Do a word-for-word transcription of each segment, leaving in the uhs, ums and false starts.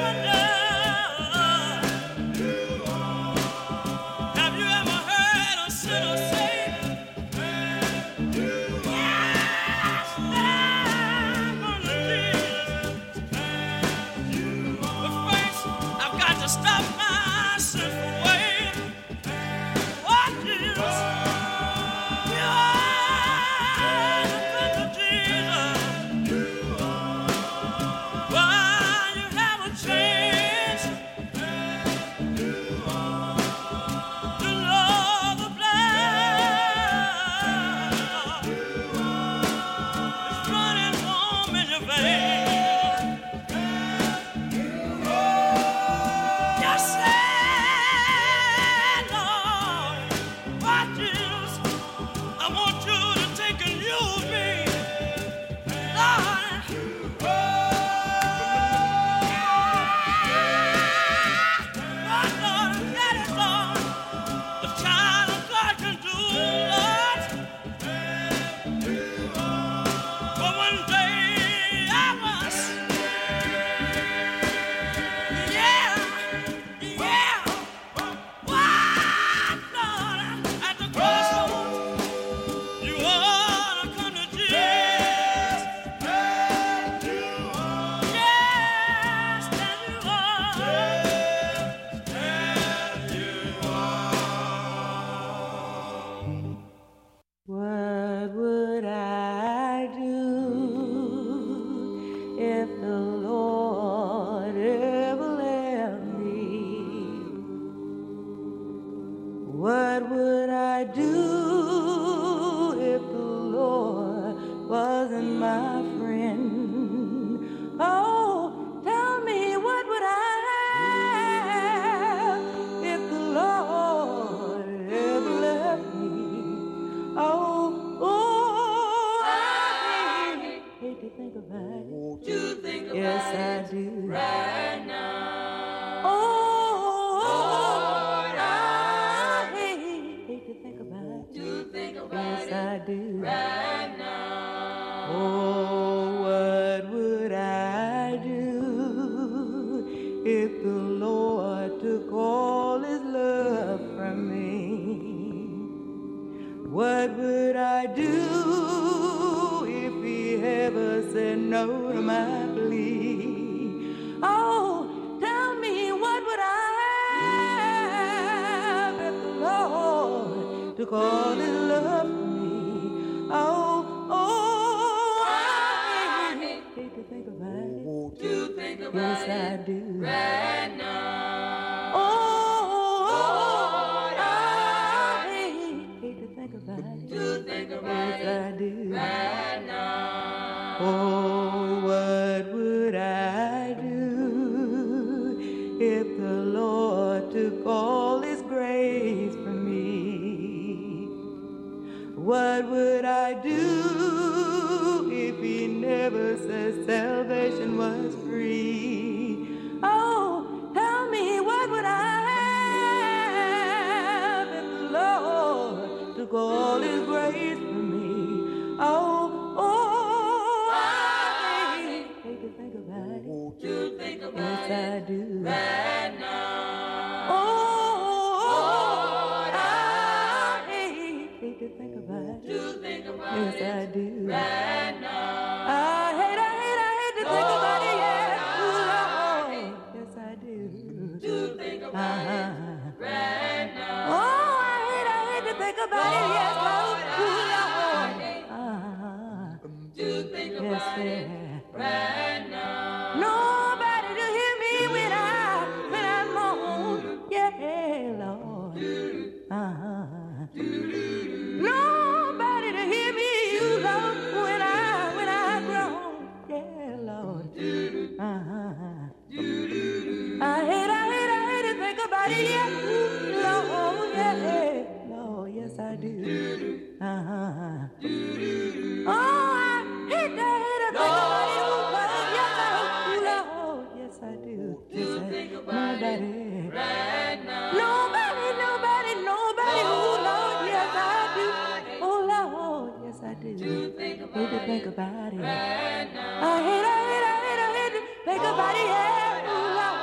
Think about it, yeah, ooh, Lord.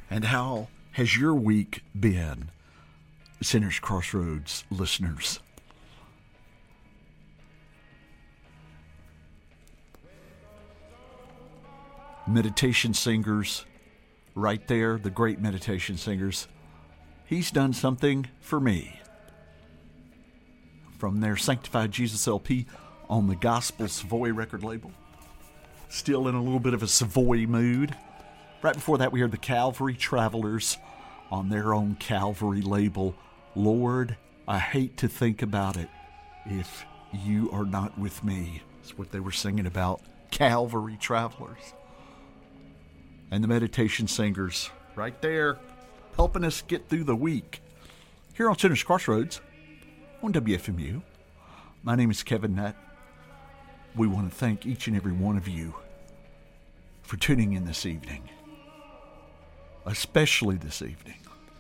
And how has your week been, Sinners Crossroads listeners? Meditation singers, right there, the great meditation singers. He's done something for me. From their Sanctified Jesus L P on the Gospel Savoy record label. Still in a little bit of a Savoy mood. Right before that, we heard the Calvary Travelers on their own Calvary label. Lord, I hate to think about it if you are not with me. That's what they were singing about. Calvary Travelers. And the meditation singers right there, helping us get through the week. Here on Sinners Crossroads on W F M U. My name is Kevin Nutt. We want to thank each and every one of you for tuning in this evening. Especially this evening.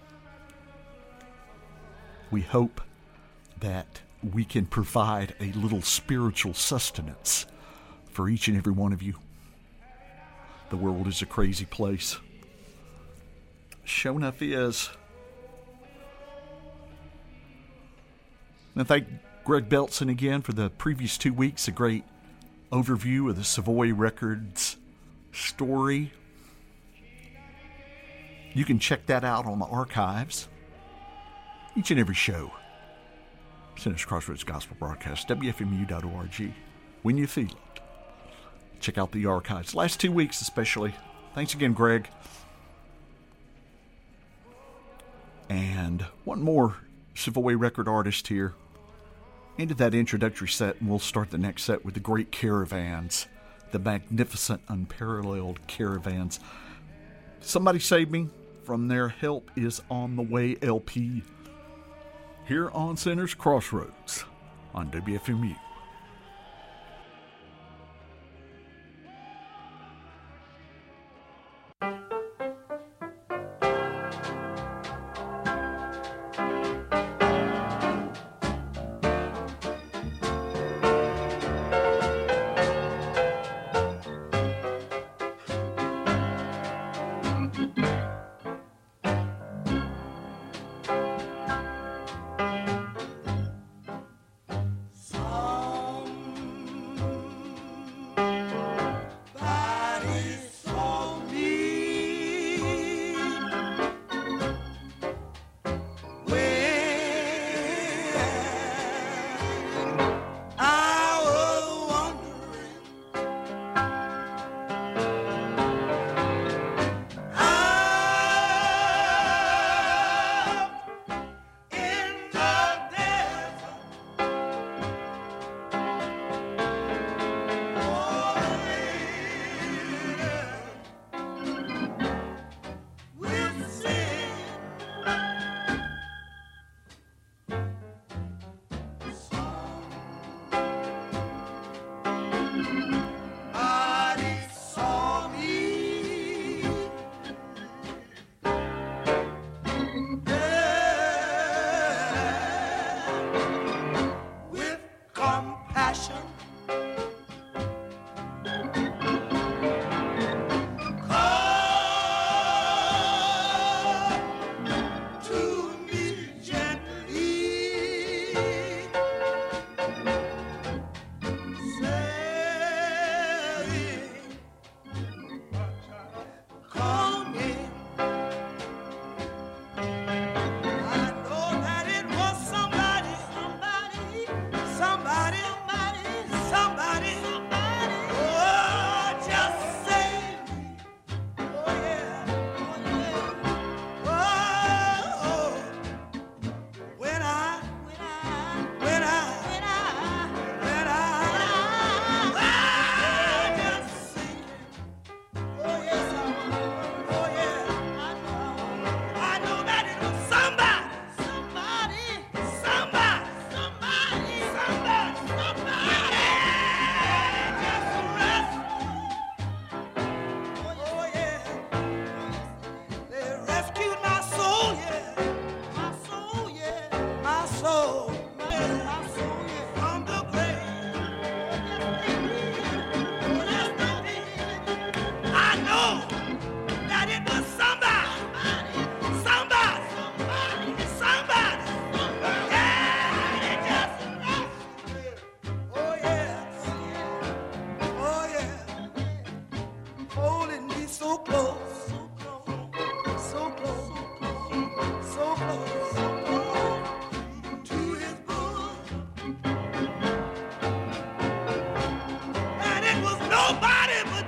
We hope that we can provide a little spiritual sustenance for each and every one of you. The world is a crazy place. Sure enough is. And thank Greg Beltson again for the previous two weeks. A great overview of the Savoy Records story. You can check that out on the archives. Each and every show. Sinners Crossroads Gospel Broadcast, W F M U dot org. When you feel it. Check out the archives. Last two weeks especially. Thanks again, Greg. And one more Savoy record artist here. Into that introductory set, and we'll start the next set with the great Caravans. The magnificent, unparalleled Caravans. Somebody Save Me from their Help Is On The Way L P. Here on Sinners Crossroads on W F M U. Somebody, somebody,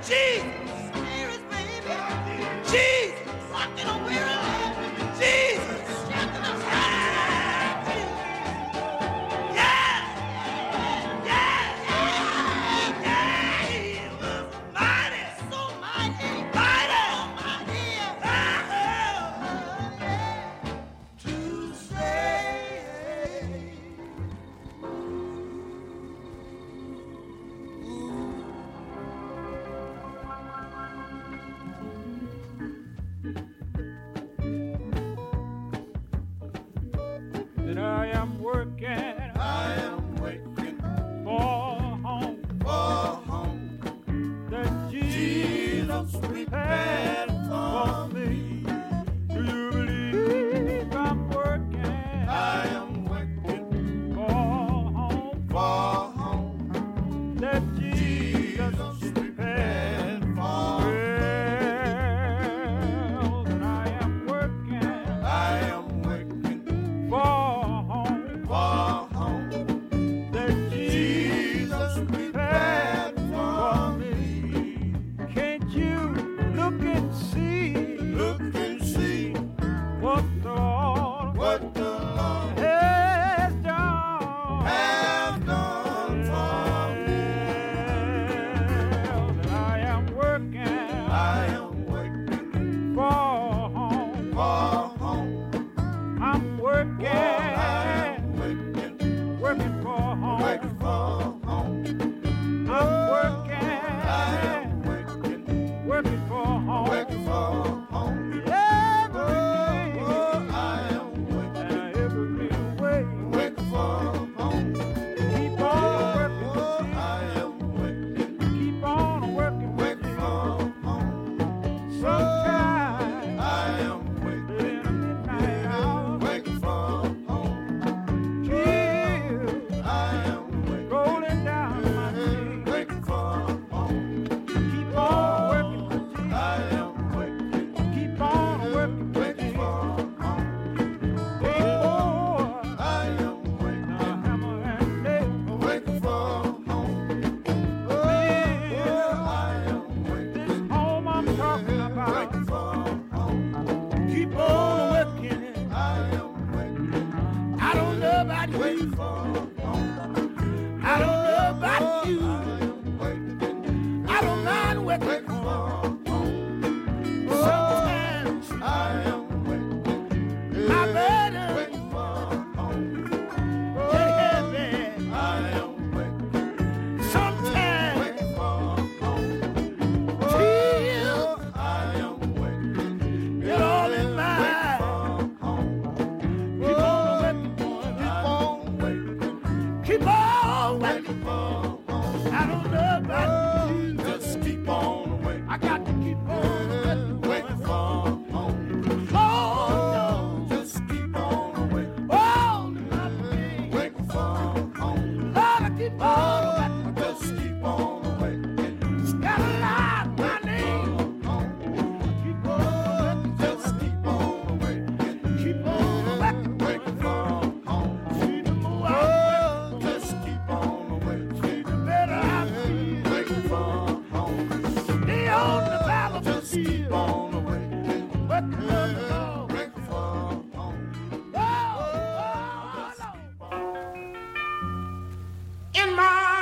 In my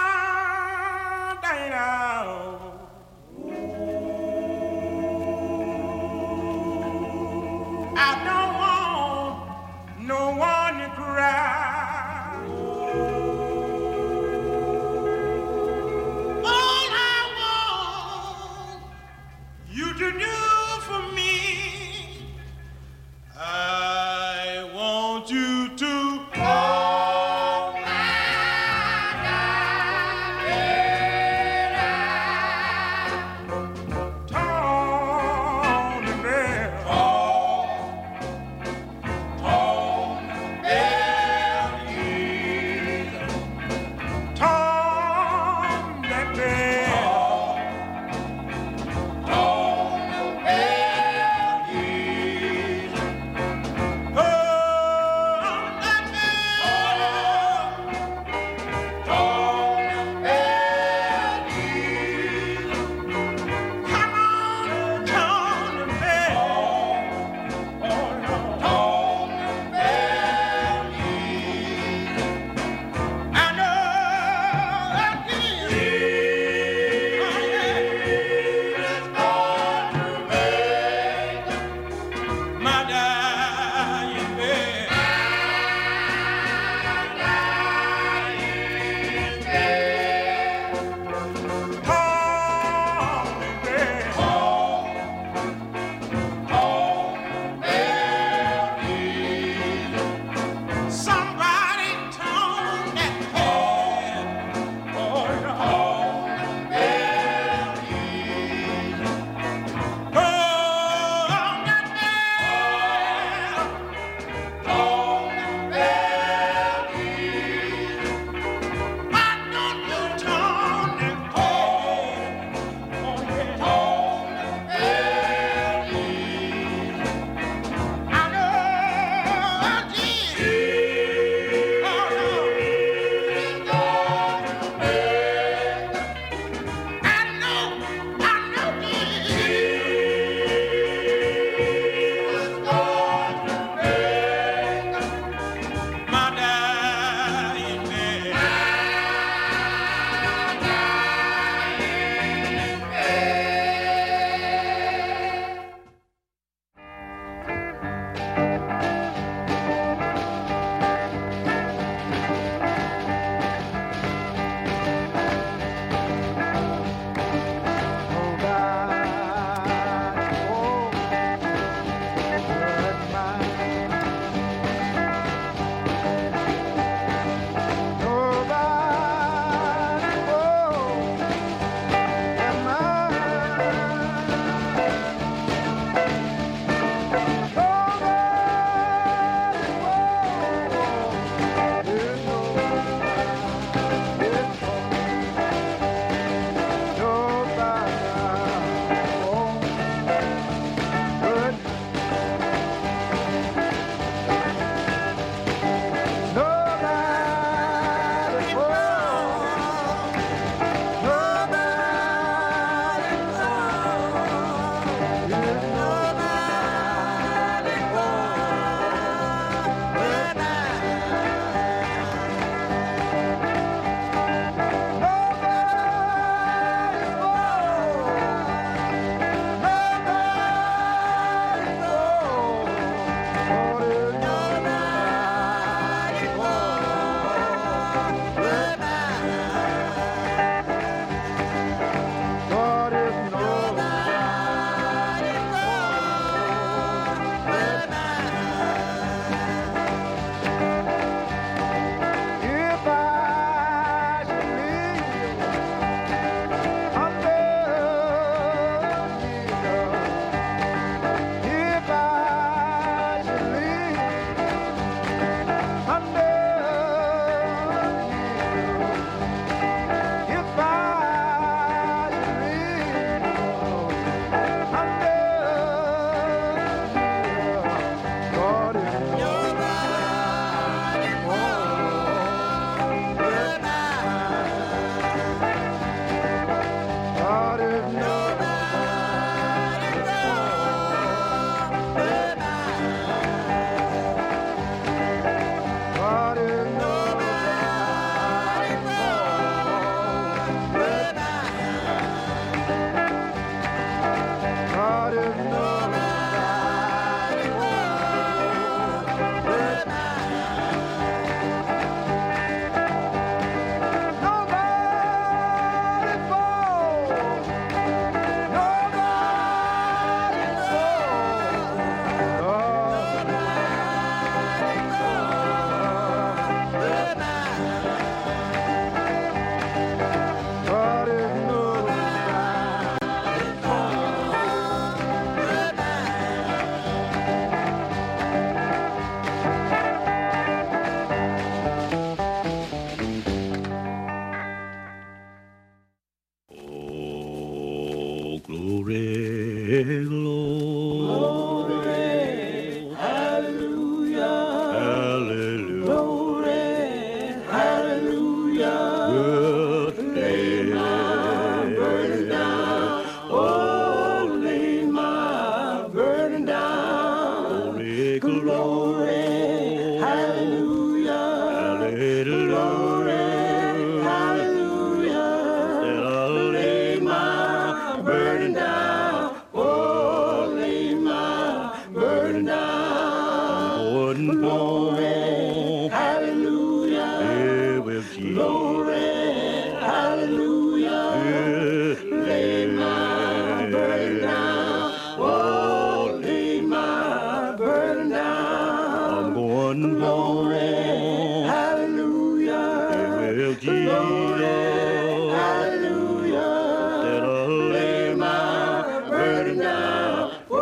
Glory, hallelujah, hallelujah, glory, hallelujah. Good lay my burden down, oh, lay my burden down. Glory, hallelujah, hallelujah, glory, hallelujah. Then I'll lay my burden down, oh, lay my burden down. Glory, hallelujah, yeah, with Jesus. Glory, hallelujah, yeah, lay my burden down, oh, lay my burden down. I'm going glory, hallelujah, yeah, with Jesus. Glory, hallelujah, then I'll lay my burden down, oh,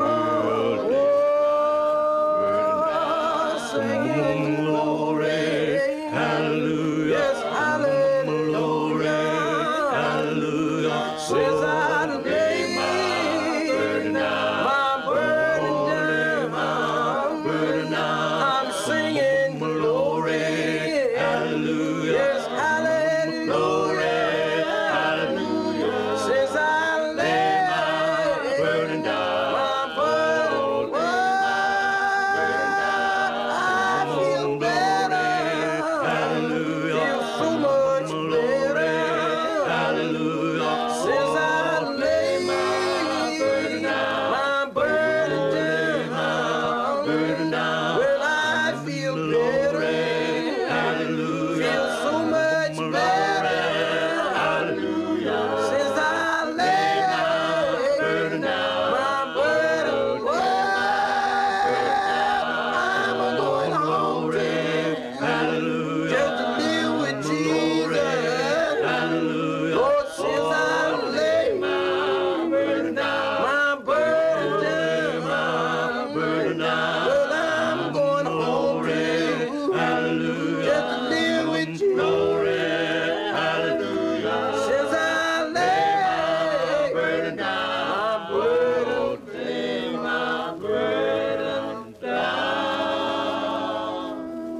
singing glory, hallelujah, yes, hallelujah, glory, hallelujah. Says I lay my burden down, my burden down, my burden down. I'm singing glory, hallelujah, yes, hallelujah, glory, hallelujah. Says I lay my burden down, my burden down. I feel better, hallelujah, feel so much better, hallelujah. Says I lay my burden down, my burden down, my burden down. Well, I feel better, hallelujah, feel so much better, hallelujah. Says I lay my burden down, my burden down. I'm going home, hallelujah, just to live with Jesus, hallelujah. Lord, says I lay my burden down, my burden down, my burden down. Well, I'm going home, hallelujah, just to live with you, hallelujah. Says I lay my burden down, my burden, lay my burden down.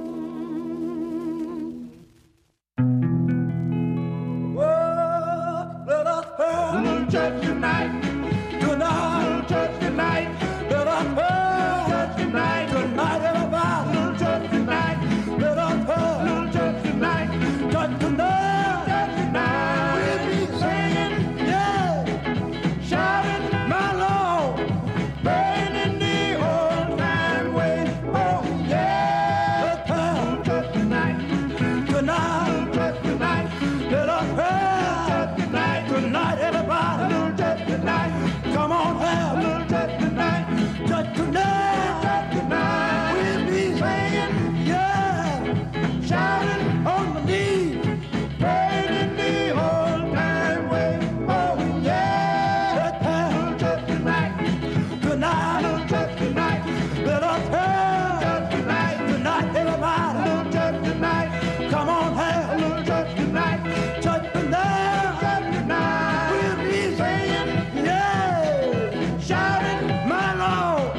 Whoa, let us have a little church tonight, tonight, little church tonight. Let us have church tonight, tonight, everybody. Little church tonight, let us have little church tonight, church tonight, church tonight. We'll be singing, yeah, shouting, my Lord, burning the old time way. Oh yeah, let's have church tonight, tonight, church tonight. Let us have church tonight, tonight, everybody. Little church tonight, come on, have little church tonight, church tonight, church tonight. We'll be singing, yeah, shouting on the knees, burning the old time way. Oh yeah, let's have church tonight, tonight, little church tonight. Let us have church tonight, tonight, everybody. Little church tonight, come on, have little church tonight, church tonight, church tonight. We'll be singing, yeah, shouting, my Lord,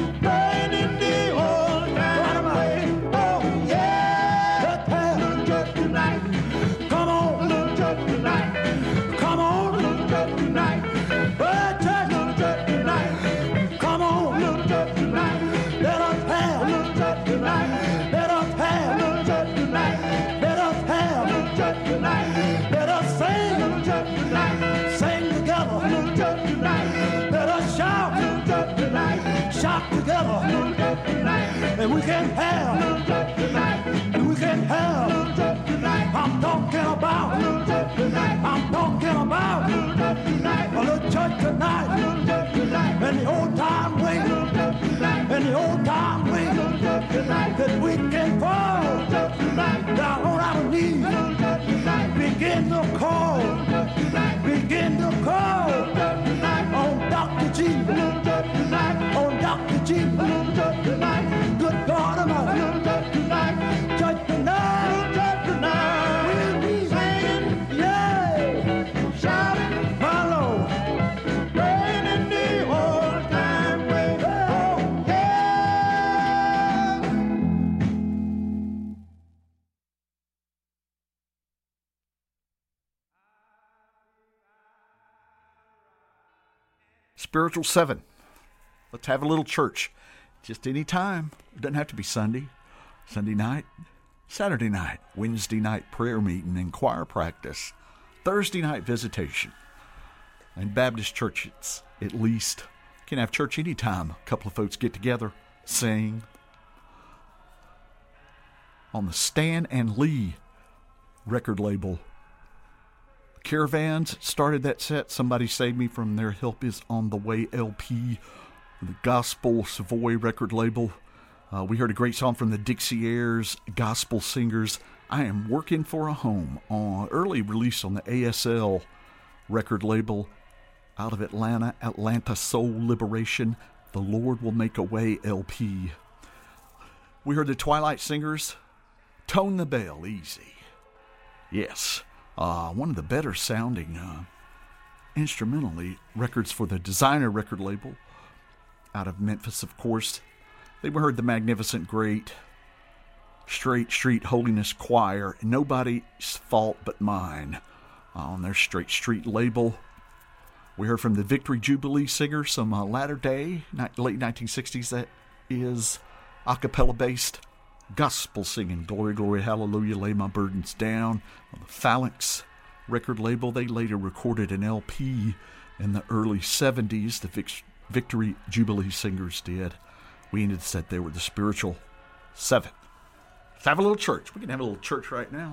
burning the old time way. Oh yeah, let's have little church tonight. Come on, little church tonight. Come on, little church tonight. Oh, church, little church tonight. Come on, little church tonight. Let us have little church tonight. Let us have little church tonight. Let us have little church tonight. Let us sing little church tonight. Sing together little church tonight. Let us shout little church tonight. Shout together little church tonight. And we can have little church tonight. And we can have little church tonight. I'm talking about little church tonight. I'm talking about little church tonight. A little church tonight. Little church tonight. And the old time way. Little church tonight. And the old time way. Little church tonight. That we can fall little church tonight. Down on our knees. Little church tonight. Begin to call. Little church tonight. Begin to call. Little church tonight. On Doctor G. Little church tonight. On Doctor G. Little church tonight. Good God Almighty. Little church tonight. Church tonight. Little church tonight. We'll be singing, yeah. Spiritual seven. Let's have a little church. Just any time. It doesn't have to be Sunday. Sunday night, Saturday night, Wednesday night prayer meeting and choir practice, Thursday night visitation. And Baptist churches, at least, can have church anytime. A couple of folks get together, sing. On the Stan and Lee record label, Caravans started that set. Somebody Saved Me from Their Help Is on the Way L P, the Gospel Savoy record label. Uh, we heard a great song from the Dixie Airs, Gospel Singers, I Am Working for a Home, on early release on the A S L record label out of Atlanta, Atlanta Soul Liberation, The Lord Will Make a Way L P. We heard the Twilight Singers, Tone the Bell Easy. Yes, uh, one of the better sounding uh, instrumentally records for the Designer record label out of Memphis, of course. They heard the magnificent, great Straight Street Holiness Choir, Nobody's Fault But Mine, uh, on their Straight Street label. We heard from the Victory Jubilee Singers, some uh, latter day, ni- late nineteen sixties, that is a cappella based gospel singing. Glory, glory, hallelujah, lay my burdens down. On the Phalanx record label, they later recorded an L P in the early seventies. The Vic- Victory Jubilee Singers did. We ended the set there with the Spiritual Seven. Let's have a little church. We can have a little church right now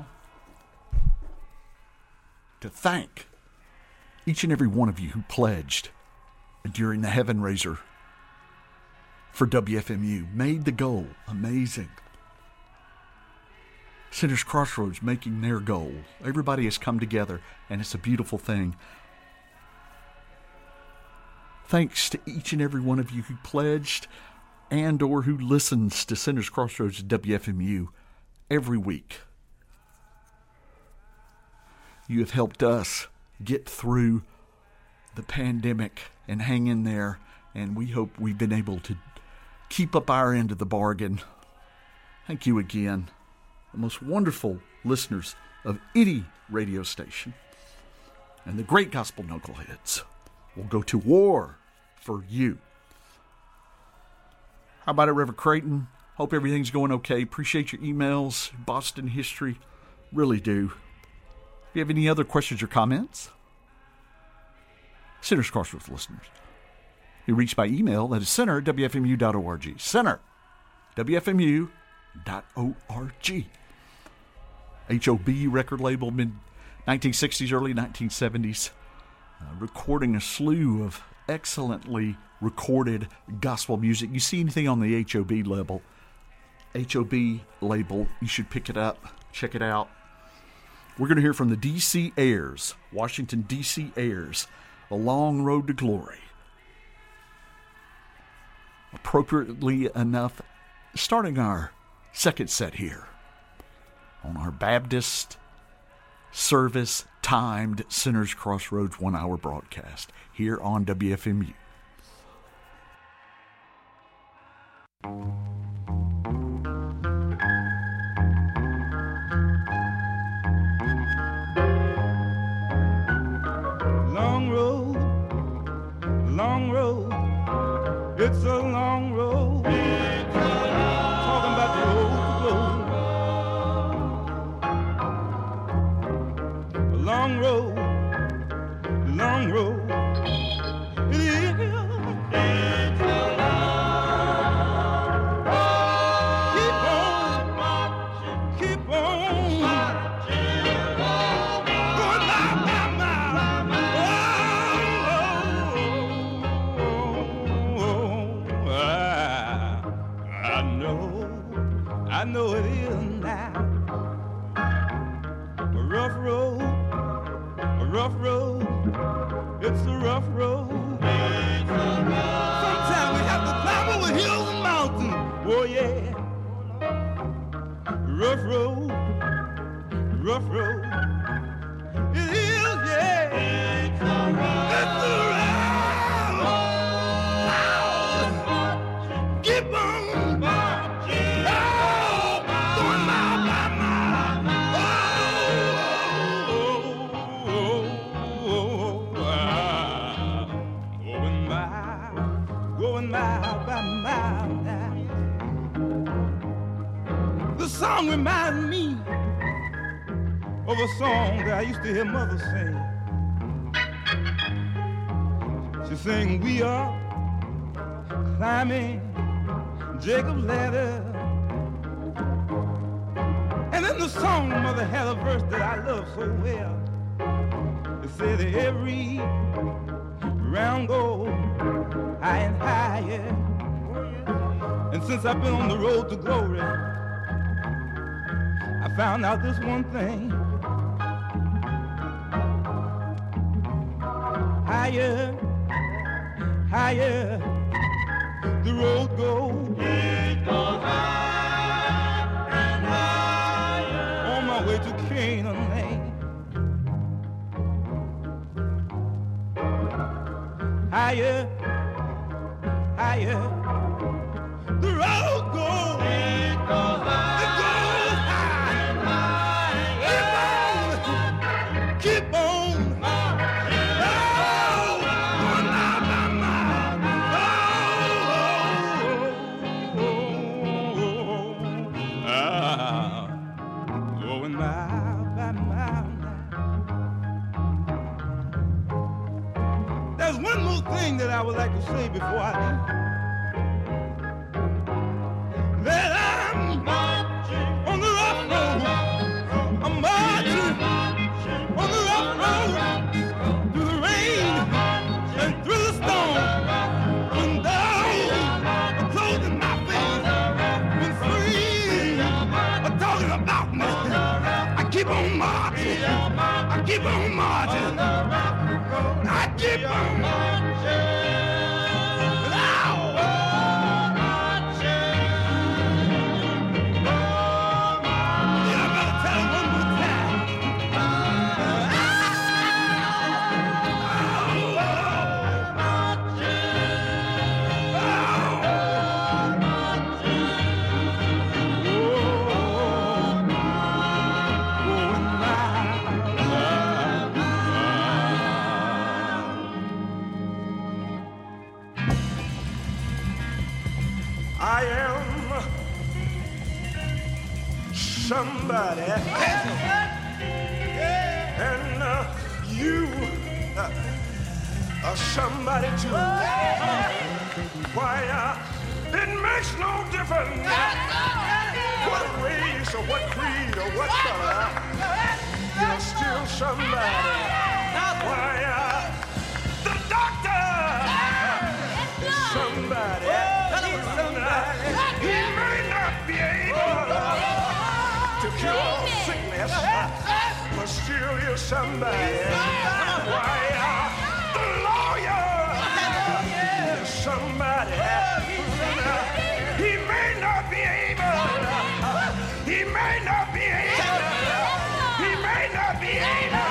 to thank each and every one of you who pledged during the Heaven Raiser for W F M U. Made the goal amazing. Sinners Crossroads making their goal. Everybody has come together, and it's a beautiful thing. Thanks to each and every one of you who pledged and or who listens to Sinners Crossroads at W F M U every week. You have helped us get through the pandemic and hang in there, and we hope we've been able to keep up our end of the bargain. Thank you again. The most wonderful listeners of any radio station, and the great gospel knuckleheads will go to war for you. How about it, Reverend Creighton? Hope everything's going okay. Appreciate your emails, Boston history. Really do. If you have any other questions or comments, Sinners Crossroads listeners, you reach by email. That is center at W F M U dot org. Center, W F M U dot org. H O B record label, mid nineteen sixties, early nineteen seventies. Uh, recording a slew of excellently recorded gospel music. You see anything on the H O B label, H O B label, you should pick it up, check it out. We're going to hear from the D C Airs, Washington, D C Airs, A Long Road to Glory. Appropriately enough, starting our second set here on our Baptist service timed Sinners Crossroads one hour broadcast here on W F M U. Long road, long road, it's a long road. It's a long Talking about the road to glory. A long road, long road. It is. It's a long road. Keep on marching. Keep on marching. Going mile by mile. Oh, I, I know, I know it is now. A rough road, a rough road. It's a rough road. It's a rough. Sometimes we have to climb over hills and mountains. Oh yeah. Rough road, rough road. It is, yeah. It's a rough. It's a rough. Keep on marching. Oh, going mile by mile. Oh, oh, oh, oh, ah, going mile. song reminds me of a song that I used to hear Mother sing. She sang, we are climbing Jacob's ladder. And in the song, Mother had a verse that I love so well. It said, every round goes high and higher. And since I've been on the road to glory, I found out this one thing. Higher, higher, the road goes. It goes higher and higher. On my way to Canaan land. Higher, higher, the road goes. It goes higher. It goes high and higher. Keep on, keep on. That I would like to say before I leave, that I'm marching on the rough road. I'm marching on the rough road, through the rain and through the storm. When those are closing my face, when free are talking about me, I keep on marching. I keep on marching. I keep on marching. Somebody, and uh, you uh, are somebody too. Why, uh, it makes no difference what race or what creed or what color, you're still somebody. Why, uh, the doctor is somebody. He may not be able to cure sickness, but still you're somebody. Why, uh, the lawyer is somebody. He may not be able, he may not be able, he may not be able,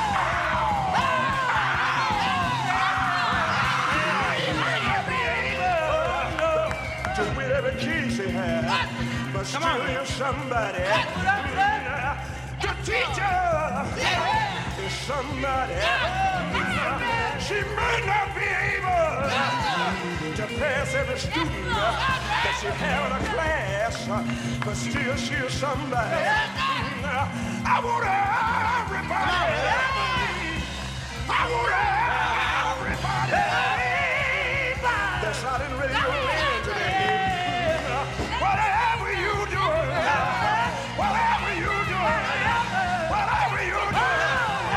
he may not be able to win every case he has. But still you're somebody. The teacher is somebody. She may not be able to pass every student that she had in a class, but still she's somebody. I want everybody. I want everybody that's out in radio land today. Whatever you doing, whatever you doing, whatever you doing,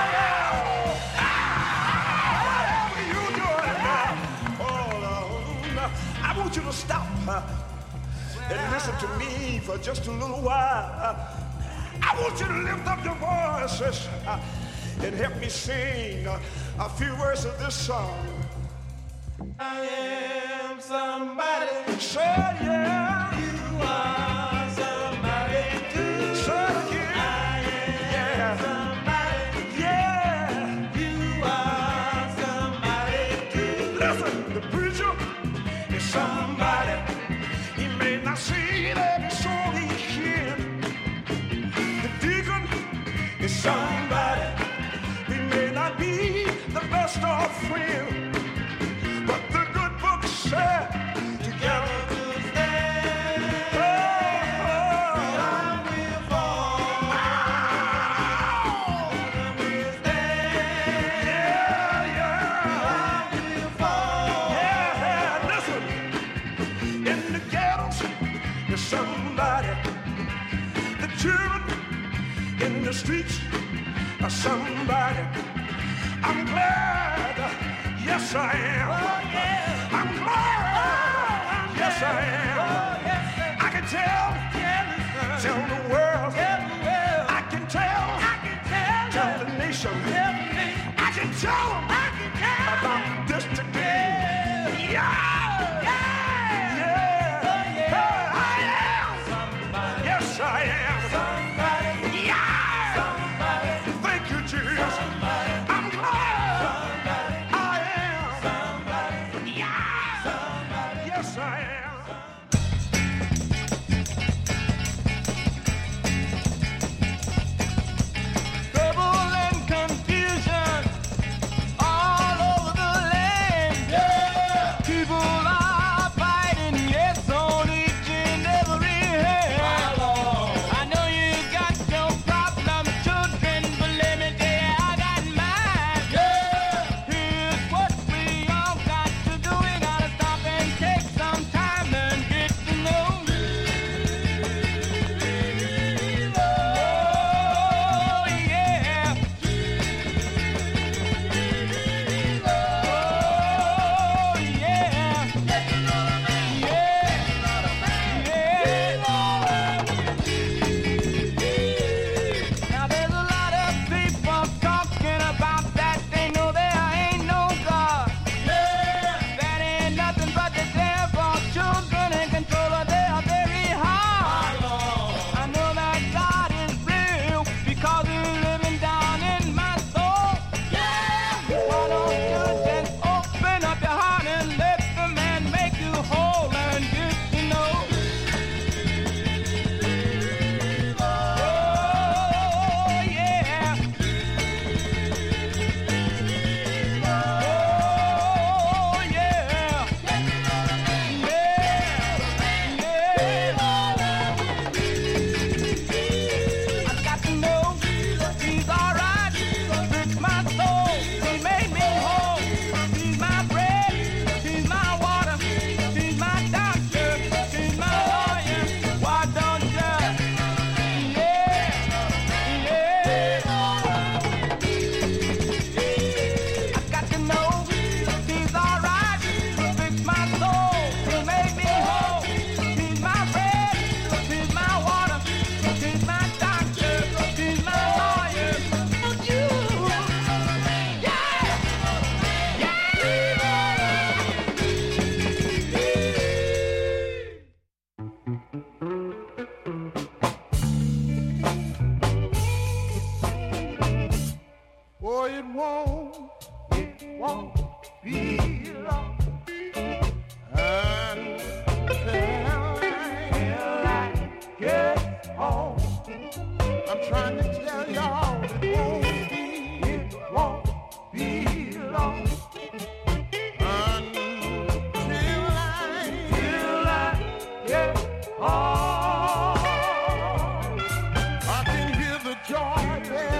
whatever you doing, oh Lord, I want you to stop and listen to me for just a little while. I want you to lift up your voices and help me sing a few verses of this song. I am somebody. Say yeah. You are somebody too. Say again. I am somebody. Yeah. You are somebody too. Listen, the preacher is somebody. He may not see it every song he hears. The deacon is somebody. He may not be the best of friends. But the good book said, together to stand. Oh, oh, streets of somebody. I'm glad, yes I am. Oh, yeah. I'm glad, oh, yes I am. Oh, yes, I can tell, yes, tell the world. Tell the world. I can tell, I can tell, tell the nation. Tell the nation. I can tell them I can tell about this today. Yeah, yeah, yeah. yeah. Oh, yeah. yeah. I am. Somebody. Yes I am. Somebody. Yeah. Somebody. Thank you, Jesus. Somebody. I'm glad. Somebody. I am. Somebody. Yeah. Somebody. Yes I am.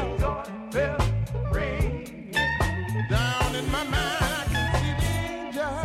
Down in my mind, I can see the angel.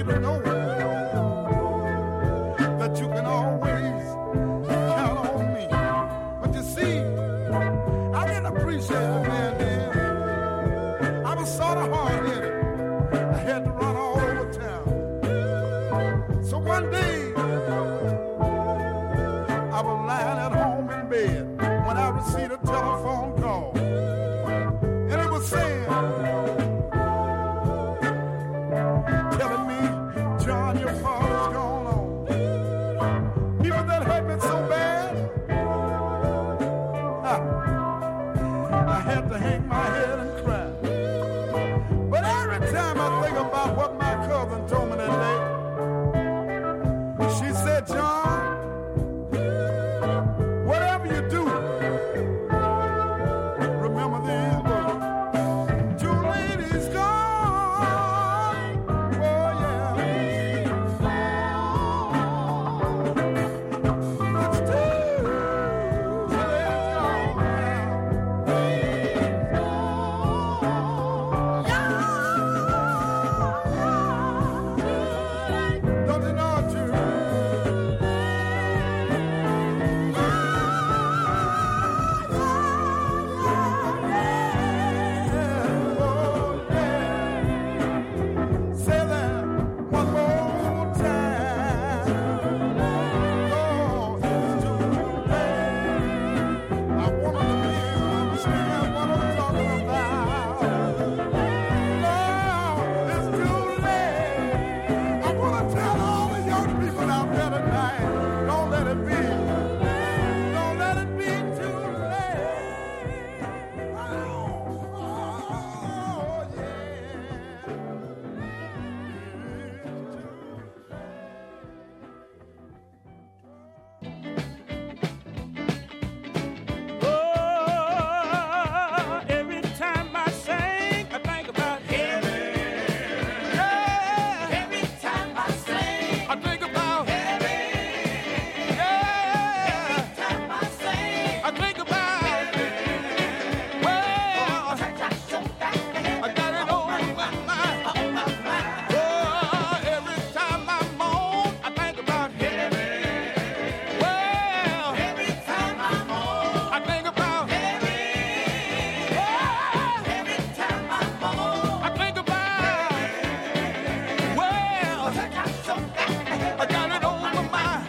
to know that you can always count on me. But you see, I didn't appreciate the man then. I was sort of hard-headed. I had to run all over town. So one day, I was lying at home in bed when I received a telephone call. And it was saying, telling me, John, your father's gone on. People that hurt me so bad, I, I had to hang my head and cry. But every time I think about what my cousin told me that day, she said, John, whatever you do, remember these words. Two ladies gone, oh yeah. It's two ladies gone. Don't you know it's true? Say that one more time. Oh, it's too late. I want to understand what I'm talking about. No, it's too late. I want to tell all the young people out there tonight, don't let it be. Don't let it be too late. Oh, oh, yeah. Oh, every time I sing, I think about heaven. Yeah. Every time I sing, I think about heaven. Yeah. Every time I sing, I think about heaven. Well, I got it on my mind. Oh, every time I moan, I think about heaven. Well, every time I moan, I think about heaven. Oh, every time I moan, I think about well, I got it on my mind.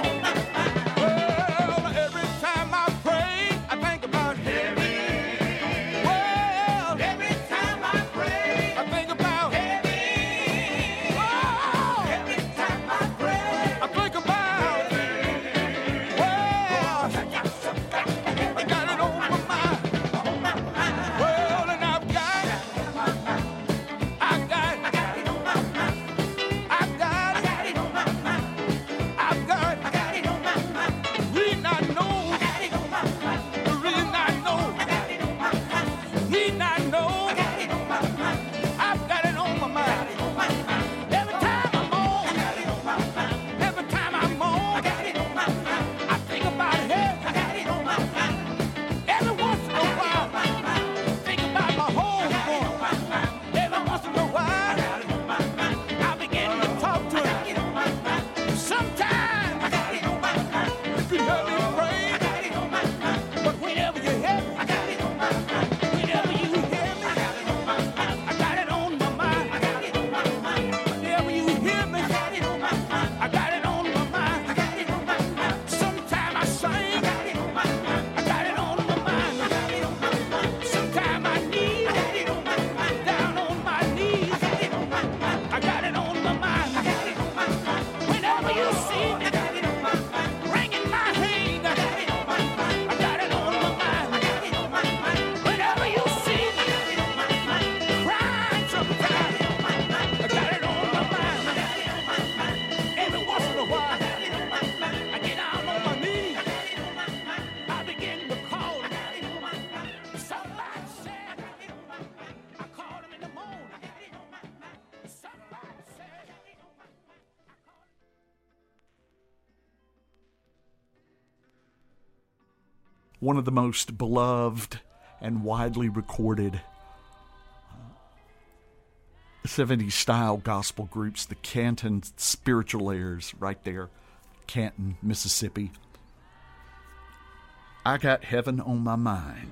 Well, every time I pray, I think about heaven. Well, every time I pray, I think about heaven. Oh, every time I pray, I think about well, I got it on my mind. Well, and I've got, I got, I got it on my mind. I've got, I got it on my mind. I've got, I got it on my mind. The reason I know, I got it on my mind. The reason I know, I got it on my mind. The reason I know, I got it on my mind. I've got it on my mind. Every time I'm on, I got it on my mind. Every time I'm on, I got it on my mind. I think about heaven, I got it on my mind. Every once in a while, think about my home. Every once in a while, I begin to talk to him. Sometimes you can hear me pray, but whenever you hear me, whenever you hear me, I got it on my mind. Whenever you hear me, I got it on my mind. Sometimes I sing, I got it on my mind. Sometimes I kneel down on my knees, I got it on my mind. Whenever you see me wringing my hand, I got it on my mind. Whenever you see me crying sometimes, I got it on my mind. Every once in a while, I get down on my knees, I begin to call him. Somebody said, I called him in the morning. Somebody said, one of the most beloved and widely recorded uh, seventies style gospel groups, the Canton Spiritual Airs, right there, Canton, Mississippi. I Got Heaven on My Mind,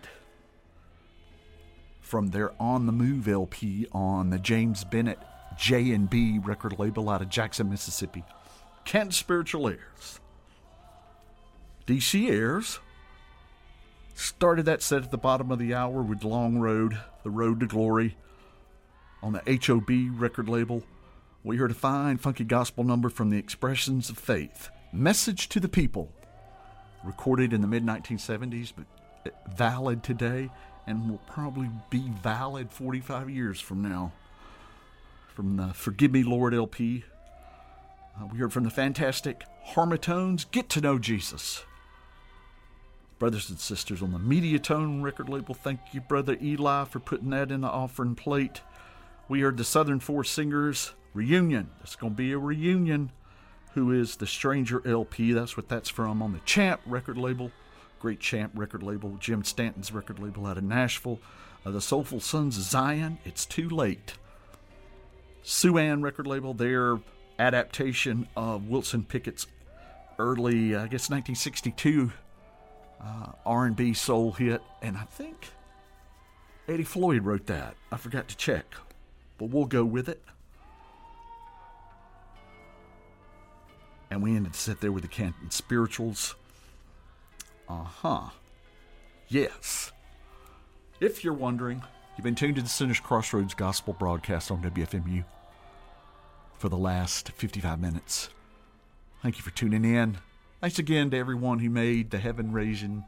from their On the Move L P on the James Bennett J and B record label out of Jackson, Mississippi. Canton Spiritual Airs. D C Airs started that set at the bottom of the hour with Long Road, The Road to Glory, on the H O B record label. We heard a fine, funky gospel number from the Expressions of Faith, Message to the People, recorded in the mid nineteen seventies, but valid today and will probably be valid forty-five years from now. From the Forgive Me Lord L P, uh, we heard from the fantastic Harmatones, Get to Know Jesus. Brothers and sisters on the Mediatone record label, thank you, Brother Eli, for putting that in the offering plate. We heard the Southern Four Singers, Reunion. It's going to be a reunion. Who is the Stranger L P? That's what that's from on the Champ record label. Great Champ record label. Jim Stanton's record label out of Nashville. Uh, the Soulful Sons of Zion, It's Too Late. Sue-Ann record label, their adaptation of Wilson Pickett's early, I guess, nineteen sixty-two uh, R and B soul hit. And I think Eddie Floyd wrote that. I forgot to check, but we'll go with it. And we ended to sit there with the Canton Spirituals. Uh-huh. Yes. If you're wondering, you've been tuned to the Sinner's Crossroads Gospel broadcast on W F M U for the last fifty-five minutes. Thank you for tuning in. Thanks again to everyone who made the Heaven Raising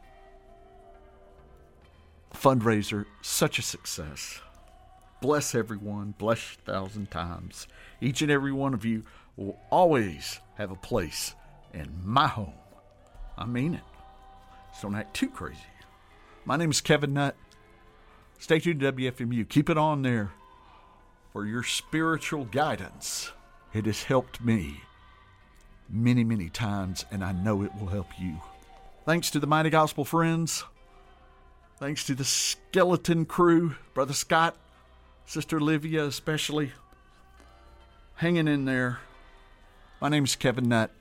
fundraiser such a success. Bless everyone. Bless a thousand times. Each and every one of you will always have a place in my home. I mean it. Just don't act too crazy. My name is Kevin Nutt. Stay tuned to W F M U. Keep it on there for your spiritual guidance. It has helped me many, many times, and I know it will help you. Thanks to the Mighty Gospel Friends. Thanks to the Skeleton Crew, Brother Scott, Sister Olivia especially, hanging in there. My name is Kevin Nutt,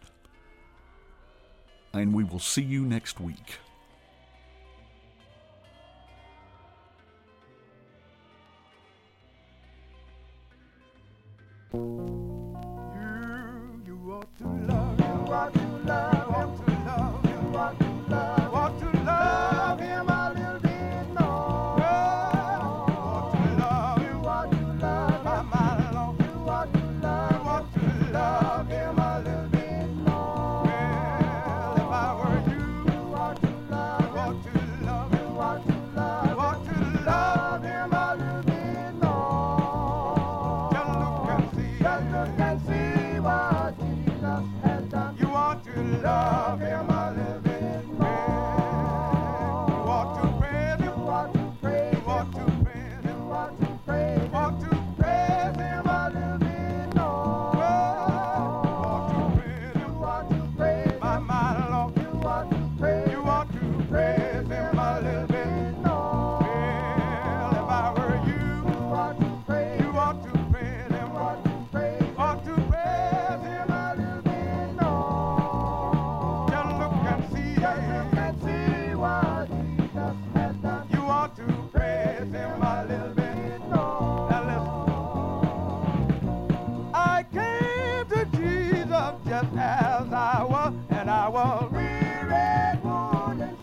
and we will see you next week. You, you ought to love, you ought to love, ought to love, you ought to love, ought to love him a little bit more. Ought to love, you ought to love, my my Lord, you ought to love, you ought to love him a little bit more. Well, if I were you, you ought to love, you ought to love, you ought to love, you ought to love him a little bit more. Just look and see, just look and see what Jesus has done. You ought to love him a little bit more. You ought to praise him, you ought to praise him, you ought to praise him, you ought to praise him, you ought to praise him a little bit more. You ought to praise him, you ought to praise him, my my Lord, you ought to praise, you ought to praise him a little bit more. Well, if I were you, you ought to praise, you ought to praise him, you ought to praise, ought to praise him a little bit more. Just look and see, just look and see what Jesus has done. You ought to praise him a little bit more. Now listen. I came to Jesus just as I was, and I was weary, worn, and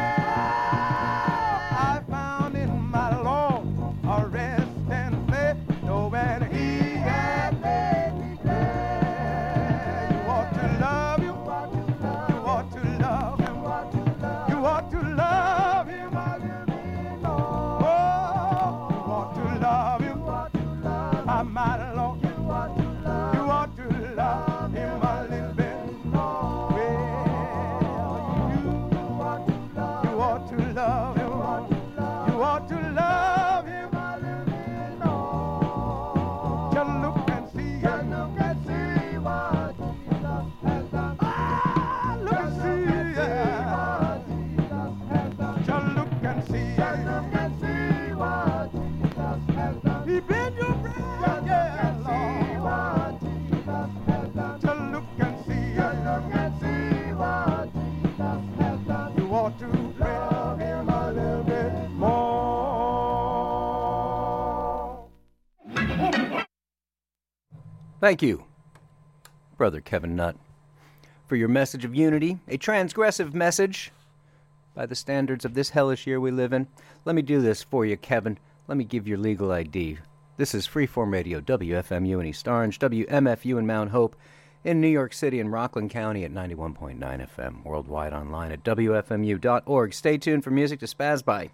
sad. I found in my Lord a rest and faith, knowing he had made me glad. You ought to love him, you ought to love him, you ought to love him a little bit more. Oh, you ought to love him, my mighty Lord. You ought to love him a little bit more. Well, you, you ought to love him, you ought to love him a little bit more. Just look and see, just look and see what Jesus has done. Ah, look and see, yeah. Just look and see, just look and see what Jesus has done. He been your friend. Thank you, Brother Kevin Nutt, for your message of unity, a transgressive message by the standards of this hellish year we live in. Let me do this for you, Kevin. Let me give your legal I D. This is Freeform Radio, W F M U in East Orange, W M F U in Mount Hope, in New York City and Rockland County at ninety-one point nine F M, worldwide online at W F M U dot org. Stay tuned for music to spaz by.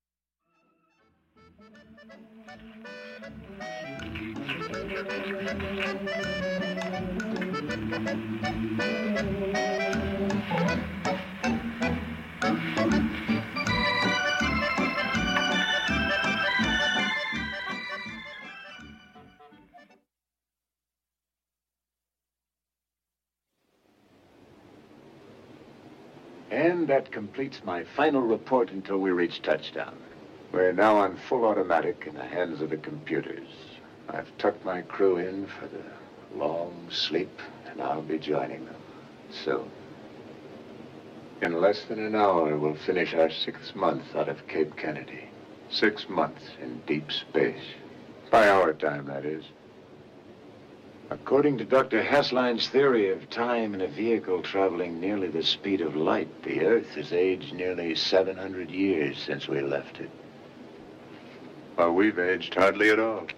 And that completes my final report until we reach touchdown. We're now on full automatic in the hands of the computers. I've tucked my crew in for the long sleep, and I'll be joining them soon. In less than an hour, we'll finish our sixth month out of Cape Kennedy. Six months in deep space. By our time, that is. According to Doctor Haslein's theory of time in a vehicle traveling nearly the speed of light, the Earth has aged nearly seven hundred years since we left it. Well, we've aged hardly at all.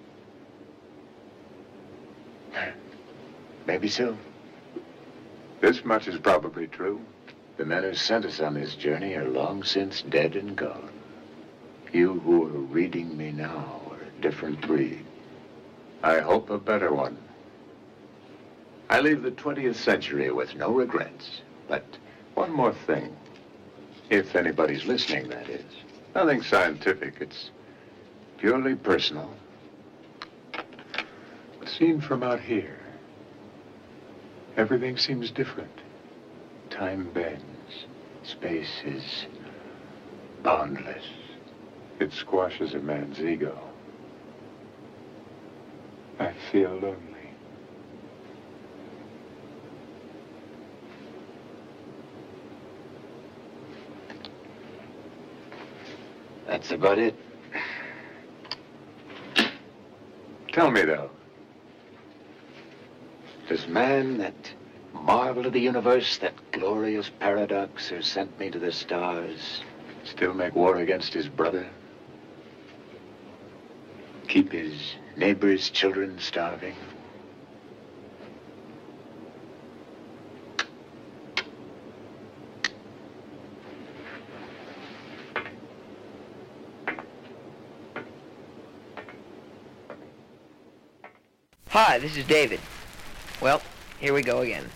Maybe so. This much is probably true. The men who sent us on this journey are long since dead and gone. You who are reading me now are a different breed. I hope a better one. I leave the twentieth century with no regrets. But one more thing. If anybody's listening, that is. Nothing scientific. It's purely personal. Seen from out here, everything seems different. Time bends. Space is boundless. It squashes a man's ego. I feel lonely. That's about it. Tell me, though, does man, that marvel of the universe, that glorious paradox who sent me to the stars, still make war against his brother? Keep his neighbor's children starving? Hi, this is David. Well, here we go again.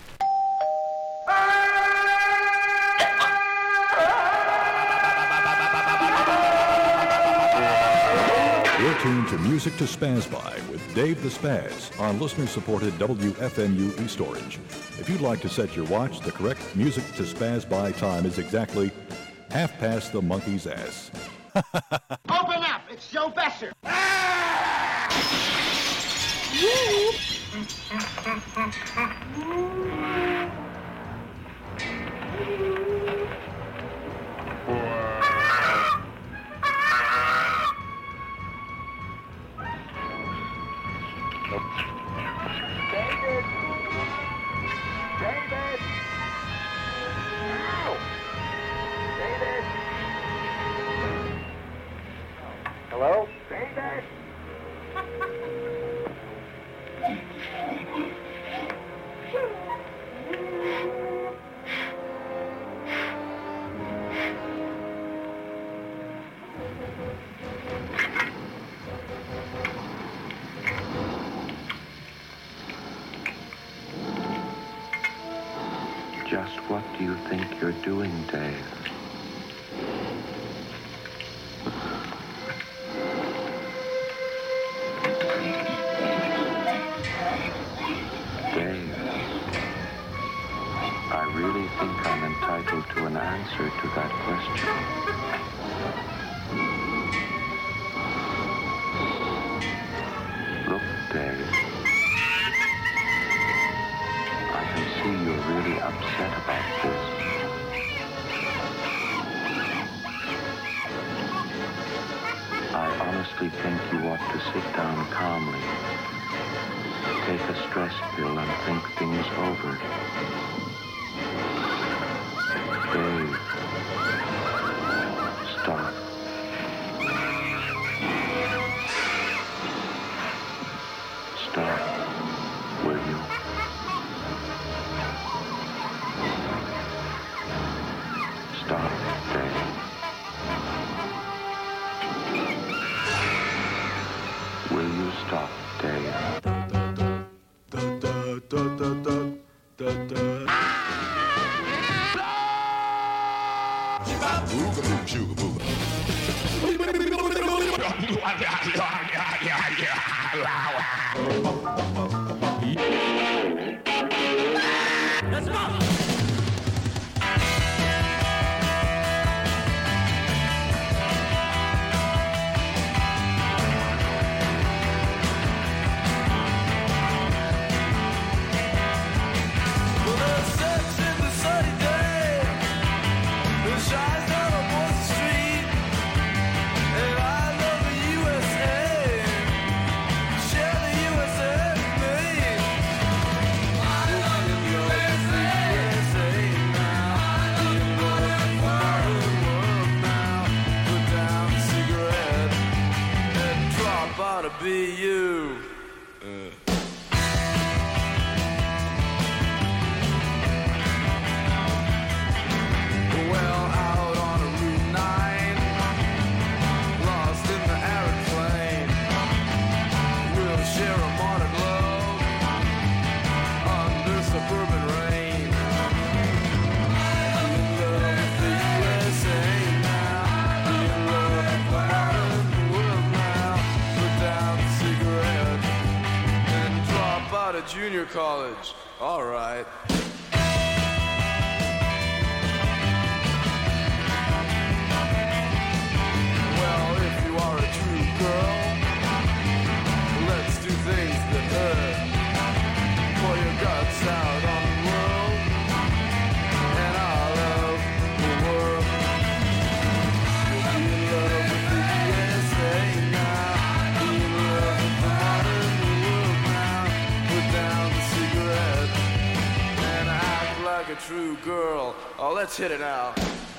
You're tuned to Music to Spaz By with Dave the Spaz on listener-supported W F M U East Orange. If you'd like to set your watch, the correct Music to Spaz By time is exactly half past the monkey's ass. Open up! It's Joe Besser! David! David! Ow! David! Hello? David! Just what do you think you're doing, Dave? Dave, I really think I'm entitled to an answer to that question. Look, Dave, I can see you're really upset about this. I honestly think you ought to sit down calmly take a stress pill and think things over. Dave, stop. Stop, will you? Stop, Dave. Will you stop, Dave? Let's go! Be you. Uh. Well, out on a Route nine, lost in the aeroplane. We'll share a morning glow under suburban rain. In love with the U S A now. In love with the modern world now. Put down the cigarette and drop out of junior college. All right. Well, if you are a true girl, let's do things that hurt. Pour your guts out on the world, and I'll love the world. We'll be in love with the U S A now. Be in love with the modern world now. Put down the cigarette and act like a true girl. Oh, let's hit it out.